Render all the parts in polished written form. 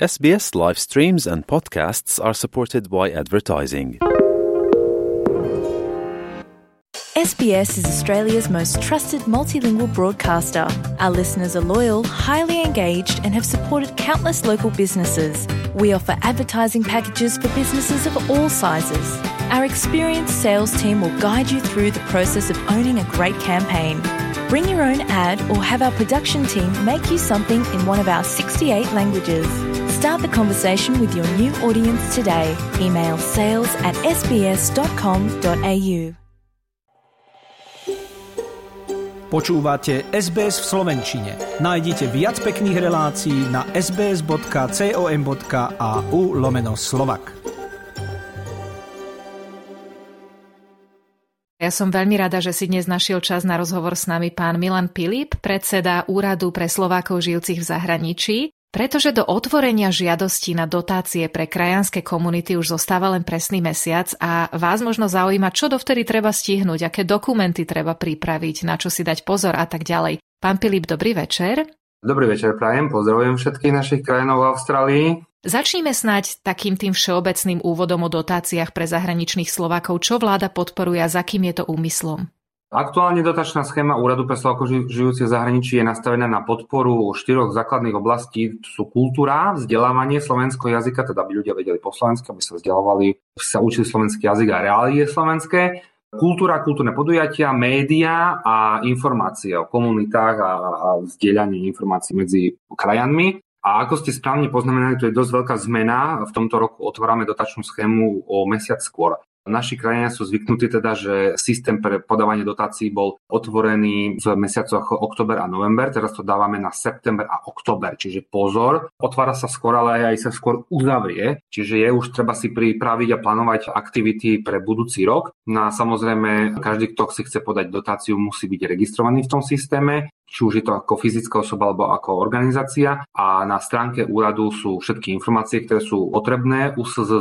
SBS live streams and podcasts are supported by advertising. SBS is Australia's most trusted multilingual broadcaster. Our listeners are loyal, highly engaged, and have supported countless local businesses. We offer advertising packages for businesses of all sizes. Our experienced sales team will guide you through the process of owning a great campaign. Bring your own ad or have our production team make you something in one of our 68 languages. Start the conversation with your new audience today. Email sales@sbs.com.au. Počúvate SBS v slovenčine. Nájdite viac pekných relácií na sbs.com.au/slovak. Ja som veľmi rada, že si dnes našiel čas na rozhovor s nami pán Milan Pilip, predseda Úradu pre Slovákov žijúcich v zahraničí, pretože do otvorenia žiadostí na dotácie pre krajanské komunity už zostáva len presný mesiac a vás možno zaujíma, čo dovtedy treba stihnúť, aké dokumenty treba pripraviť, na čo si dať pozor a tak ďalej. Pán Pilip, dobrý večer. Dobrý večer, prajem. Pozdravujem všetkých našich krajanov v Austrálii. Začníme snáď takým tým všeobecným úvodom o dotáciách pre zahraničných Slovákov. Čo vláda podporuje a za kým je to úmyslom? Aktuálne dotačná schéma Úradu pre Slovákov žijúcich v zahraničí je nastavená na podporu 4 základných oblastí. To sú kultúra, vzdelávanie slovenského jazyka, teda aby ľudia vedeli po slovensky, aby sa vzdelávali, sa učili slovenský jazyk a reálie slovenské. Kultúra, kultúrne podujatia, média a informácie o komunitách a vzdielanie informácií medzi krajanmi. A ako ste správne poznamenali, to je dosť veľká zmena. V tomto roku otvárame dotačnú schému o mesiac skôr. Naši krajania sú zvyknutí teda, že systém pre podávanie dotácií bol otvorený v mesiacoch október a november. Teraz to dávame na september a október. Čiže pozor, otvára sa skôr, ale aj sa skôr uzavrie. Čiže je už treba si pripraviť a plánovať aktivity pre budúci rok. No a samozrejme, každý, kto si chce podať dotáciu, musí byť registrovaný v tom systéme. Či už je to ako fyzická osoba alebo ako organizácia. A na stránke úradu sú všetky informácie, ktoré sú potrebné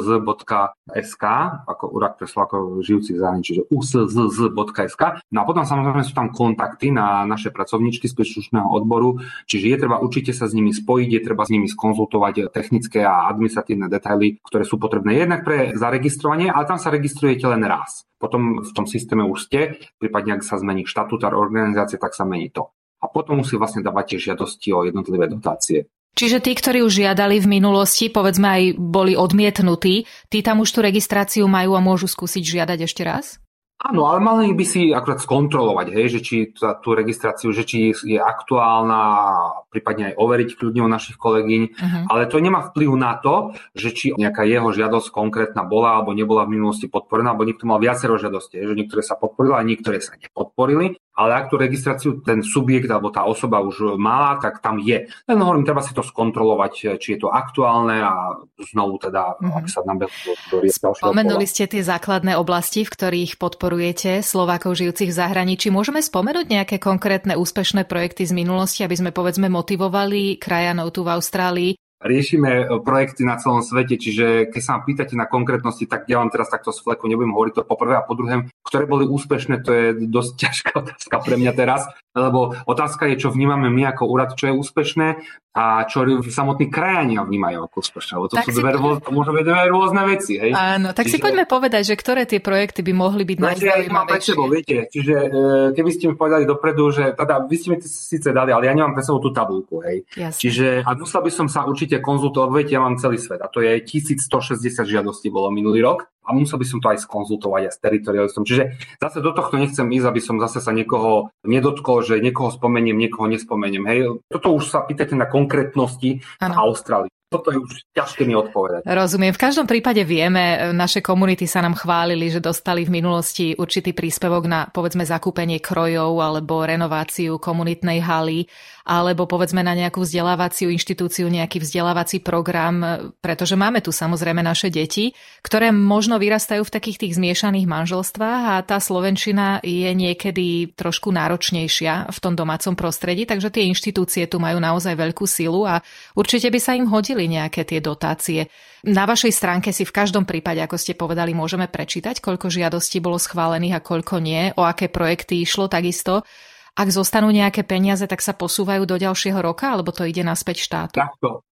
uszz.sk, ako Úrad pre Slovákov žijúcich v zahraničí, čiže uszz.sk. No a potom samozrejme sú tam kontakty na naše pracovníčky z príslušného odboru, čiže je treba určite sa s nimi spojiť, je treba s nimi skonzultovať technické a administratívne detaily, ktoré sú potrebné jednak pre zaregistrovanie, ale tam sa registrujete len raz. Potom v tom systéme už ste, prípadne ak sa zmení štatutár organizácie, tak sa mení to. A potom musí vlastne dávať tie žiadosti o jednotlivé dotácie. Čiže tí, ktorí už žiadali v minulosti, povedzme aj boli odmietnutí, tí tam už tú registráciu majú a môžu skúsiť žiadať ešte raz? Áno, ale mali by si akurát skontrolovať, že či tú registráciu, že či je aktuálna, prípadne aj overiť kľudne u našich kolegyň, ale to nemá vplyv na to, že či nejaká jeho žiadosť konkrétna bola alebo nebola v minulosti podporená, alebo niekto mal viacero žiadostí, že niektoré sa podporili a niektoré sa nepodporili, ale ak tú registráciu ten subjekt alebo tá osoba už mala, tak tam je. Len hovorím, treba si to skontrolovať, či je to aktuálne a znovu teda, aby sa nám do ďalšieho. Spomenuli ste tie základné oblasti, v ktorých podporujete Slovákov žijúcich v zahraničí. Môžeme spomenúť nejaké konkrétne úspešné projekty z minulosti, aby sme povedzme motivovali krajanov tu v Austrálii? Riešime projekty na celom svete, čiže keď sa ma pýtate na konkrétnosti, tak ja vám teraz takto z fleku nebudem hovoriť to po prvé a po druhé, ktoré boli úspešné, to je dosť ťažká otázka pre mňa teraz, lebo otázka je, čo vnímame my ako úrad, čo je úspešné a čo samotní krajania vnímajú ako úspešné, lebo to sú môžu byť dve rôzne veci. Hej? Áno, tak čiže, si poďme povedať, že ktoré tie projekty by mohli byť najzaujímavejšie. Viete, čiže keby ste mi povedali dopredu, že teda vy ste mi síce dali, ale ja nemám pre sebou tú tabuľku, hej. Jasne. Čiže a musel by som sa určite konzultovať, viete, ja mám celý svet a to je 1160 žiadostí bolo minulý rok a musel by som to aj skonzultovať aj s teritorialistom. Čiže zase do tohto nechcem ísť, aby som zase sa niekoho nedotkol, že niekoho spomeniem, niekoho nespomeniem. Hej. Toto už sa pýtate na konkrétnosti v Austrálii. Toto je už ťažké mi odpovedať. Rozumiem. V každom prípade vieme, naše komunity sa nám chválili, že dostali v minulosti určitý príspevok na, povedzme, zakúpenie krojov alebo renováciu komunitnej haly, alebo povedzme na nejakú vzdelávaciu inštitúciu, nejaký vzdelávací program, pretože máme tu samozrejme naše deti, ktoré možno vyrastajú v takých tých zmiešaných manželstvách a tá slovenčina je niekedy trošku náročnejšia v tom domácom prostredí, takže tie inštitúcie tu majú naozaj veľkú silu a určite by sa im hodili nejaké tie dotácie. Na vašej stránke si v každom prípade, ako ste povedali, môžeme prečítať, koľko žiadostí bolo schválených a koľko nie, o aké projekty išlo takisto. Ak zostanú nejaké peniaze, tak sa posúvajú do ďalšieho roka, alebo to ide naspäť štátu? Takto.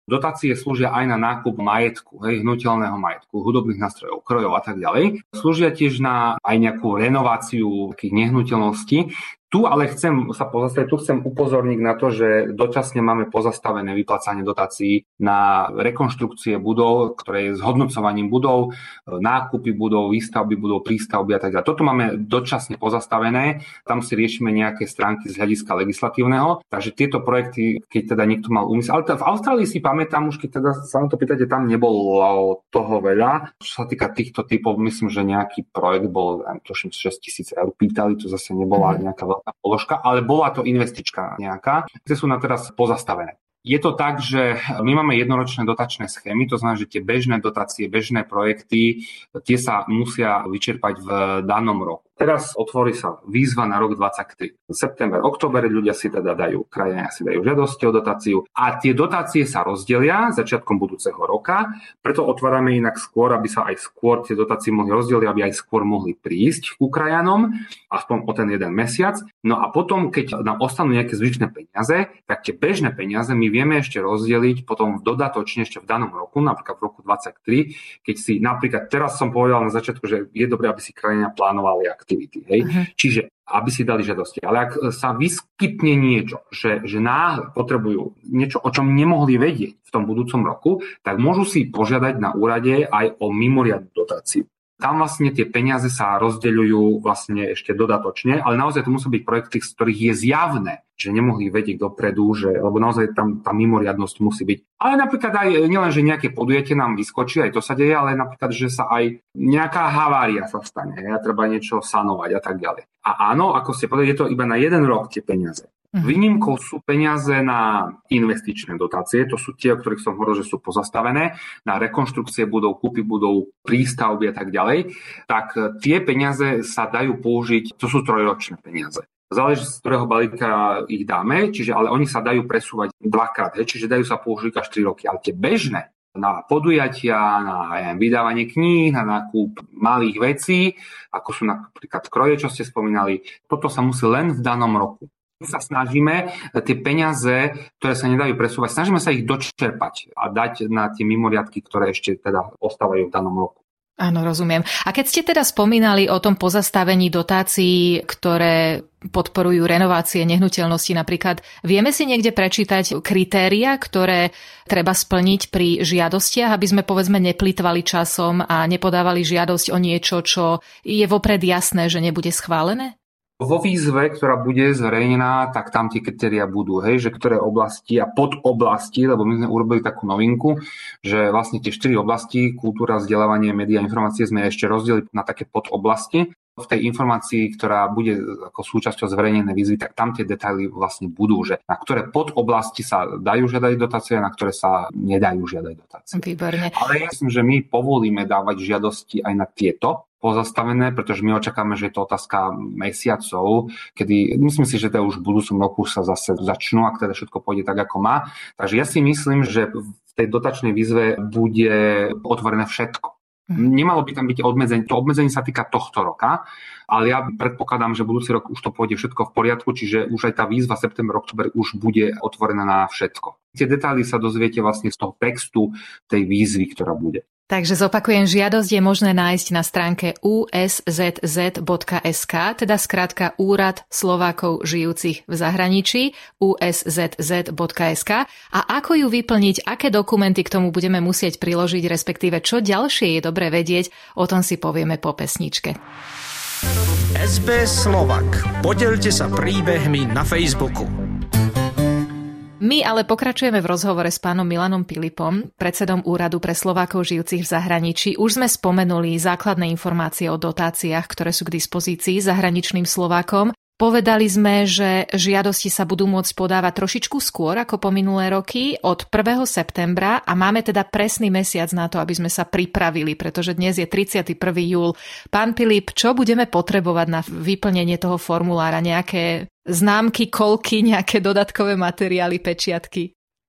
Dotácie slúžia aj na nákup majetku, hnutelného majetku, hudobných nástrojov, krojov a tak ďalej. Slúžia tiež na aj nejakú renováciu takých nehnuteľností. Tu ale chcem sa pozastaviť, chcem upozorniť na to, že dočasne máme pozastavené vyplácanie dotácií na rekonštrukcie budov, ktoré je zhodnocovaním budov, nákupy budov, výstavby budov, prístavby a tak ďalej. Toto máme dočasne pozastavené, tam si riešime nejaké stránky z hľadiska legislatívneho, takže tieto projekty, keď teda niekto mal úmysel, ale v Austrálii si pamätám už, keď teda sa na to pýtate, tam nebolo toho veľa. Čo sa týka týchto typov, myslím, že nejaký projekt bol, tuším, 6 000 eur pýtali, to zase nebola nejaká veľká položka, ale bola to investička nejaká, ktoré sú na teraz pozastavené. Je to tak, že my máme jednoročné dotačné schémy, to znamená, že tie bežné dotácie, bežné projekty, tie sa musia vyčerpať v danom roku. Teraz otvorí sa výzva na rok 2023. September, október ľudia si teda krajania si dajú žiadosti o dotáciu a tie dotácie sa rozdelia začiatkom budúceho roka, preto otvárame inak skôr, aby sa aj skôr tie dotácie mohli rozdeliť, aby aj skôr mohli prísť ku krajanom, aspoň o ten jeden mesiac. No a potom, keď nám ostanú nejaké zvyšné peniaze, tak tie bežné peniaze my vieme ešte rozdeliť potom dodatočne ešte v danom roku, napríklad v roku 2023, keď si napríklad, teraz som povedal na začiatku, že je dobré, aby si krajania plánovali aktivity, hej. Čiže aby si dali žiadosti. Ale ak sa vyskytne niečo, že náhle potrebujú niečo, o čom nemohli vedieť v tom budúcom roku, tak môžu si požiadať na úrade aj o mimoriadnu dotáciu. Tam vlastne tie peniaze sa rozdeľujú vlastne ešte dodatočne, ale naozaj to musí byť projekty, z ktorých je zjavné, že nemohli vedieť dopredu, lebo naozaj tam tá mimoriadnosť musí byť. Ale napríklad aj nielen, že nejaké podujatie nám vyskočí, aj to sa deje, ale napríklad, že sa aj nejaká havária sa stane, treba niečo sanovať a tak ďalej. A áno, ako ste povedali, je to iba na jeden rok tie peniaze. Výnimkou sú peniaze na investičné dotácie, to sú tie, o ktorých som hovoril, že sú pozastavené, na rekonštrukcie budov, kúpy budov, prístavby a tak ďalej, tak tie peniaze sa dajú použiť, to sú trojročné peniaze. Záleží, z ktorého balíka ich dáme, ale oni sa dajú presúvať dvakrát, čiže dajú sa použiť až 3 roky, ale tie bežné na podujatia, na vydávanie kníh, na nákup malých vecí, ako sú napríklad kroje, čo ste spomínali, toto sa musí len v danom roku. Sa snažíme tie peniaze, ktoré sa nedajú presúvať, snažíme sa ich dočerpať a dať na tie mimoriadky, ktoré ešte teda ostávajú v danom roku. Áno, rozumiem. A keď ste teda spomínali o tom pozastavení dotácií, ktoré podporujú renovácie nehnuteľnosti napríklad, vieme si niekde prečítať kritéria, ktoré treba splniť pri žiadostiach, aby sme povedzme neplýtvali časom a nepodávali žiadosť o niečo, čo je vopred jasné, že nebude schválené? Vo výzve, ktorá bude zverejnená, tak tam tie kritériá budú, že ktoré oblasti a podoblasti, lebo my sme urobili takú novinku, že vlastne tie 4 oblasti, kultúra, vzdelávanie, médiá, informácie, sme ešte rozdelili na také podoblasti. V tej informácii, ktorá bude ako súčasťou zverejnenej výzvy, tak tam tie detaily vlastne budú, že na ktoré podoblasti sa dajú žiadať dotácie a na ktoré sa nedajú žiadať dotácie. Výborne. Ale ja myslím, že my povolíme dávať žiadosti aj na tieto pozastavené, pretože my očakáme, že je to otázka mesiacov, kedy myslím si, že to už v budúcom roku sa zase začnú, ak teda všetko pôjde tak, ako má. Takže ja si myslím, že v tej dotačnej výzve bude otvorené všetko. Nemalo by tam byť obmedzenie. To obmedzenie sa týka tohto roka, ale ja predpokladám, že budúci rok už to pôjde všetko v poriadku, čiže už aj tá výzva september, október už bude otvorená na všetko. Tie detaily sa dozviete vlastne z toho textu tej výzvy, ktorá bude. Takže zopakujem, žiadosť je možné nájsť na stránke uszz.sk, teda skrátka Úrad Slovákov žijúcich v zahraničí, uszz.sk. A ako ju vyplniť, aké dokumenty k tomu budeme musieť priložiť, respektíve čo ďalšie je dobre vedieť, o tom si povieme po pesničke. SBS Slovak. Podeľte sa príbehmi na Facebooku. My ale pokračujeme v rozhovore s pánom Milanom Pilipom, predsedom Úradu pre Slovákov žijúcich v zahraničí. Už sme spomenuli základné informácie o dotáciách, ktoré sú k dispozícii zahraničným Slovákom. Povedali sme, že žiadosti sa budú môcť podávať trošičku skôr ako po minulé roky, od 1. septembra, a máme teda presný mesiac na to, aby sme sa pripravili, pretože dnes je 31. júl. Pán Pilip, čo budeme potrebovať na vyplnenie toho formulára? Nejaké známky, kolky, nejaké dodatkové materiály, pečiatky?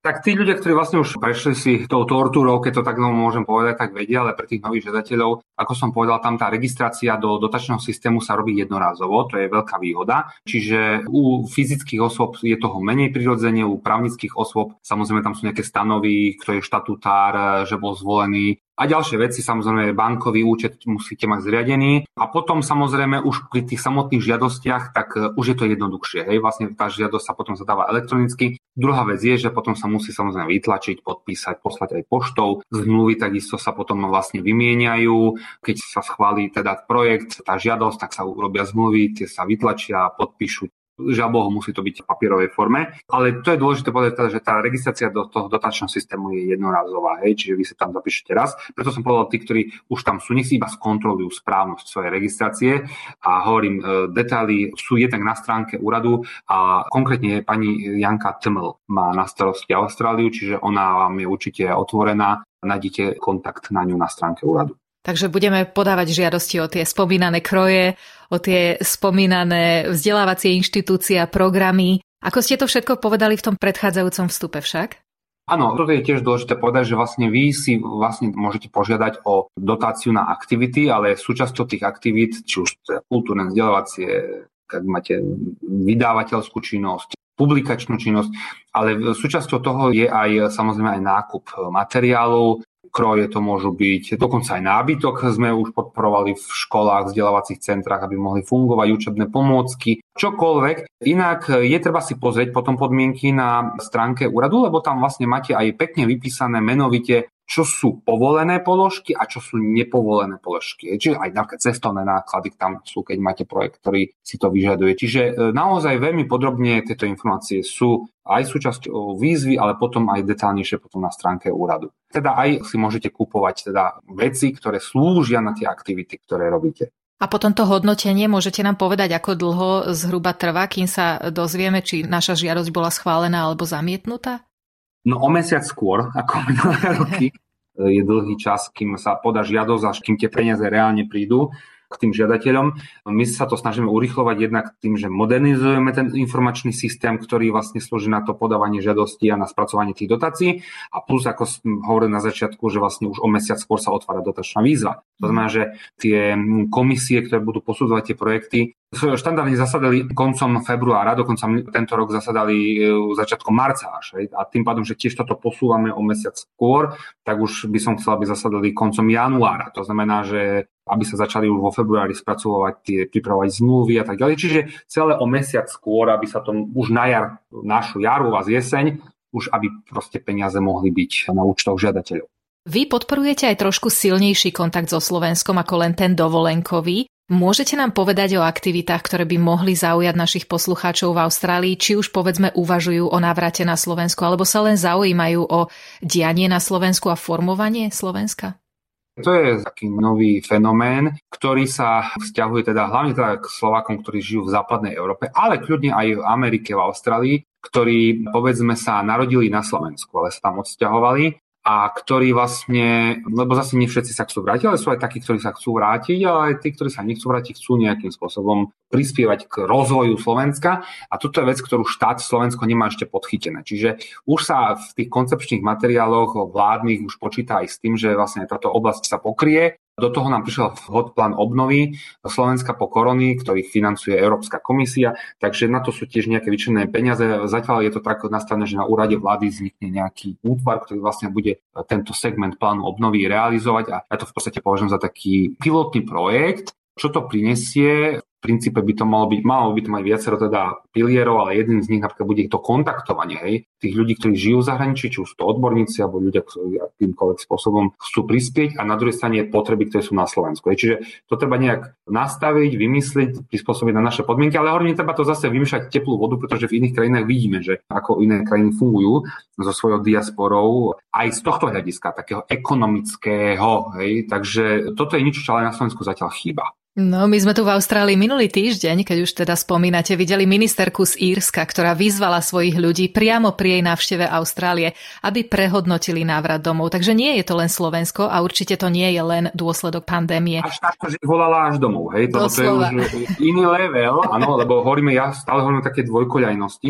Tak tí ľudia, ktorí vlastne už prešli si tou tortúrou, keď to tak môžem povedať, tak vedia, ale pre tých nových žiadateľov, ako som povedal, tam tá registrácia do dotačného systému sa robí jednorázovo, to je veľká výhoda. Čiže u fyzických osôb je toho menej prirodzene, u právnických osôb samozrejme tam sú nejaké stanovy, kto je štatutár, že bol zvolený. A ďalšie veci, samozrejme bankový účet musíte mať zriadený. A potom samozrejme už pri tých samotných žiadostiach, tak už je to jednoduchšie. Hej? Vlastne tá žiadosť sa potom zadáva elektronicky. Druhá vec je, že potom sa musí samozrejme vytlačiť, podpísať, poslať aj poštou. Zmluvy takisto sa potom vlastne vymieňajú. Keď sa schválí teda projekt, tá žiadosť, tak sa urobia zmluvy, tie sa vytlačia, podpíšu. Žiaľ Bohu, musí to byť v papierovej forme, ale to je dôležité povedať, že tá registrácia do toho dotačného systému je jednorázová, čiže vy sa tam zapíšete raz. Preto som povedal, tí, ktorí už tam sú, nech si iba skontrolujú správnosť svojej registrácie a hovorím, detaily sú jednak na stránke úradu a konkrétne pani Janka Tml má na starosti Austráliu, čiže ona vám je určite otvorená, nájdete kontakt na ňu na stránke úradu. Takže budeme podávať žiadosti o tie spomínané kroje, o tie spomínané vzdelávacie inštitúcie a programy. Ako ste to všetko povedali v tom predchádzajúcom vstupe však? Áno, toto je tiež dôležité povedať, že vlastne vy si vlastne môžete požiadať o dotáciu na aktivity, ale súčasťou tých aktivít, či už kultúrne vzdelávacie, keď máte vydávateľskú činnosť, publikačnú činnosť, ale súčasťou toho je aj samozrejme aj nákup materiálov. Kroje to môžu byť, dokonca aj nábytok sme už podporovali v školách, vzdelávacích centrách, aby mohli fungovať učebné pomôcky, čokoľvek. Inak je treba si pozrieť potom podmienky na stránke úradu, lebo tam vlastne máte aj pekne vypísané menovite, čo sú povolené položky a čo sú nepovolené položky. Čiže aj napríklad cestovné náklady tam sú, keď máte projekt, ktorý si to vyžaduje. Čiže naozaj veľmi podrobne tieto informácie sú aj súčasťou výzvy, ale potom aj detálnejšie potom na stránke úradu. Teda aj si môžete kupovať teda veci, ktoré slúžia na tie aktivity, ktoré robíte. A potom to hodnotenie, môžete nám povedať, ako dlho zhruba trvá, kým sa dozvieme, či naša žiadosť bola schválená alebo zamietnutá? No o mesiac skôr, ako minulé roky, je dlhý čas, kým sa podá žiadosť, až kým tie peniaze reálne prídu k tým žiadateľom. My sa to snažíme urýchlovať jednak tým, že modernizujeme ten informačný systém, ktorý vlastne slúži na to podávanie žiadostí a na spracovanie tých dotácií. A plus, ako som hovoril na začiatku, že vlastne už o mesiac skôr sa otvára dotačná výzva. To znamená, že tie komisie, ktoré budú posudzovať tie projekty, štandardne zasadali koncom februára, dokonca tento rok zasadali začiatkom marca až. A tým pádom, že tiež toto posúvame o mesiac skôr, tak už by som chcel, aby zasadali koncom januára. To znamená, že aby sa začali už vo februári spracovať pripravovať zmluvy a tak ďalej. Čiže celé o mesiac skôr, aby sa to už na jar, našu jaru a jeseň, už aby proste peniaze mohli byť na účtoch žiadateľov. Vy podporujete aj trošku silnejší kontakt so Slovenskom ako len ten dovolenkový. Môžete nám povedať o aktivitách, ktoré by mohli zaujať našich poslucháčov v Austrálii, či už povedzme uvažujú o návrate na Slovensku, alebo sa len zaujímajú o dianie na Slovensku a formovanie Slovenska? To je taký nový fenomén, ktorý sa vzťahuje teda hlavne teda k Slovákom, ktorí žijú v západnej Európe, ale kľudne aj v Amerike, v Austrálii, ktorí povedzme sa narodili na Slovensku, ale sa tam odsťahovali a ktorí vlastne, lebo zase nie všetci sa chcú vrátiť, ale sú aj takí, ktorí sa chcú vrátiť, ale aj tí, ktorí sa nechcú vrátiť, chcú nejakým spôsobom prispievať k rozvoju Slovenska a toto je vec, ktorú štát Slovensko nemá ešte podchytené. Čiže už sa v tých koncepčných materiáloch vládnych už počíta aj s tým, že vlastne táto oblasť sa pokrie. Do toho nám prišiel vhod plán obnovy Slovenska po korony, ktorý financuje Európska komisia, takže na to sú tiež nejaké vyčlenené peniaze. Zatiaľ je to tak nastavené, že na úrade vlády vznikne nejaký útvar, ktorý vlastne bude tento segment plánu obnovy realizovať a ja to v podstate považujem za taký pilotný projekt. Čo to prinesie? V princípe by to malo by to mať viacero teda pilierov, ale jedným z nich napríklad bude to kontaktovanie, tých ľudí, ktorí žijú v zahraničí, či už to odborníci alebo ľudia, ktorí akýmkoľvek spôsobom chcú prispieť a na druhej strane potreby, ktoré sú na Slovensku. Čiže to treba nejak nastaviť, vymyslieť, prispôsobiť na naše podmienky, ale hovorím, treba to zase vymýšľať teplú vodu, pretože v iných krajinách vidíme, že ako iné krajiny fungujú so svojou diasporou aj z tohto hľadiska, takého ekonomického, takže toto je niečo, čo ale na Slovensku zatiaľ chýba. No, my sme tu v Austrálii minulý týždeň, keď už teda spomínate, videli ministerku z Írska, ktorá vyzvala svojich ľudí priamo pri jej návšteve Austrálie, aby prehodnotili návrat domov. Takže nie je to len Slovensko a určite to nie je len dôsledok pandémie. Až takto, že volala až domov, hej? To je už iný level, áno, lebo ja stále hovorím o také dvojkoľajnosti.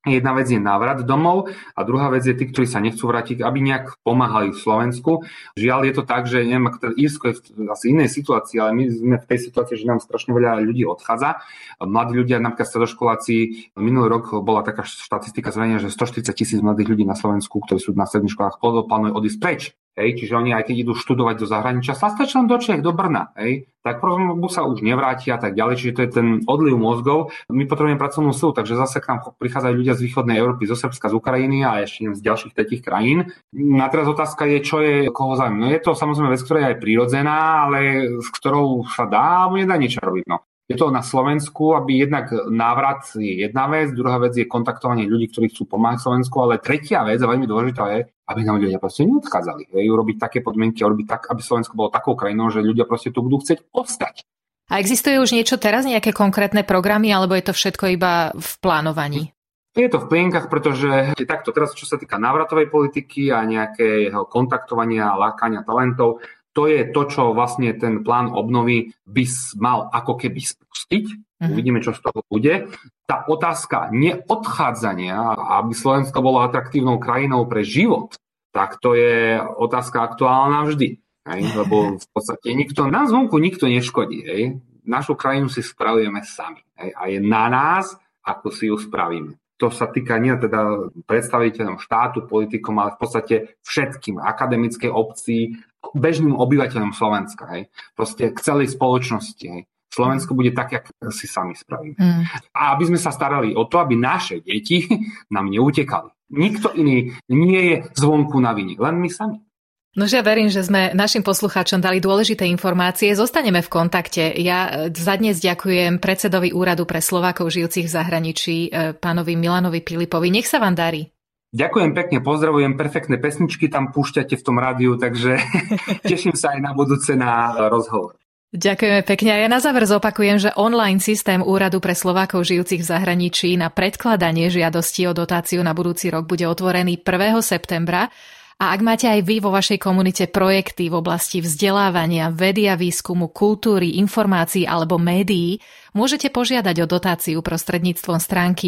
Jedna vec je návrat domov a druhá vec je tí, ktorí sa nechcú vrátiť, aby nejak pomáhali v Slovensku. Žiaľ je to tak, že neviem, Írsko je v asi inej situácii, ale my sme v tej situácii, že nám strašne veľa ľudí odchádza. Mladí ľudia, napríklad stredoškoláci, minulý rok bola taká štatistika zverejnená, že 140,000 mladých ľudí na Slovensku, ktorí sú na stredných školách, plánujú odísť preč. Čiže oni aj keď idú študovať do zahraničia, sa stačí len do Čiech, do Brna, tak potom sa už nevrátia a tak ďalej. Čiže to je ten odliv mozgov. My potrebujeme pracovnú silu, takže zase k nám prichádzajú ľudia z východnej Európy, zo Srbska, z Ukrajiny a ešte z ďalších tretích krajín. A teraz otázka je, čo je koho záujem. No je to samozrejme vec, ktorá je aj prirodzená, ale s ktorou sa dá alebo nedá niečo robiť. No. Je to na Slovensku, aby jednak návrat je jedna vec, druhá vec je kontaktovanie ľudí, ktorí chcú pomáhať Slovensku, ale tretia vec a veľmi dôležitá je, aby nám ľudia proste neodchádzali. Urobiť také podmienky, urobiť tak, aby Slovensko bolo takou krajinou, že ľudia proste tu budú chcieť ostať. A existuje už niečo teraz, nejaké konkrétne programy, alebo je to všetko iba v plánovaní? Je to v plienkach, pretože takto teraz, čo sa týka návratovej politiky a nejakého kontaktovania a lákania talentov, to je to, čo vlastne ten plán obnovy by mal ako keby spustiť. Uvidíme, čo z toho bude. Tá otázka neodchádzania, aby Slovensko bolo atraktívnou krajinou pre život, tak to je otázka aktuálna vždy. Lebo v podstate nám zvonku nikto neškodí. Našu krajinu si spravujeme sami. A je na nás, ako si ju spravíme. To sa týka nie teda predstaviteľom štátu, politikom, ale v podstate všetkým, akademickej obci, bežným obyvateľom Slovenska. Proste k celej spoločnosti. Slovensko bude tak, jak si sami spravíme. A aby sme sa starali o to, aby naše deti nám neutekali. Nikto iný nie je zvonku na vine, len my sami. Nože ja verím, že sme našim poslucháčom dali dôležité informácie. Zostaneme v kontakte. Ja za dnes ďakujem predsedovi Úradu pre Slovákov žijúcich v zahraničí, pánovi Milanovi Pilipovi. Nech sa vám darí. Ďakujem pekne, pozdravujem, perfektné pesničky tam púšťate v tom rádiu, takže teším sa aj na budúce na rozhovor. Ďakujeme pekne. A ja na záver zopakujem, že online systém Úradu pre Slovákov žijúcich v zahraničí na predkladanie žiadosti o dotáciu na budúci rok bude otvorený 1. septembra. A ak máte aj vy vo vašej komunite projekty v oblasti vzdelávania, vedy a výskumu, kultúry, informácií alebo médií, môžete požiadať o dotáciu prostredníctvom stránky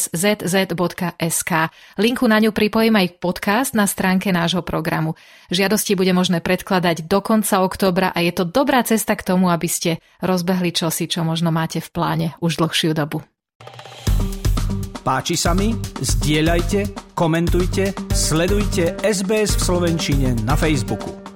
uszz.sk. Linku na ňu pripojím aj podcast na stránke nášho programu. Žiadosti bude možné predkladať do konca októbra a je to dobrá cesta k tomu, aby ste rozbehli čosi, čo možno máte v pláne už dlhšiu dobu. Páči sa mi? Zdieľajte, komentujte, sledujte SBS v slovenčine na Facebooku.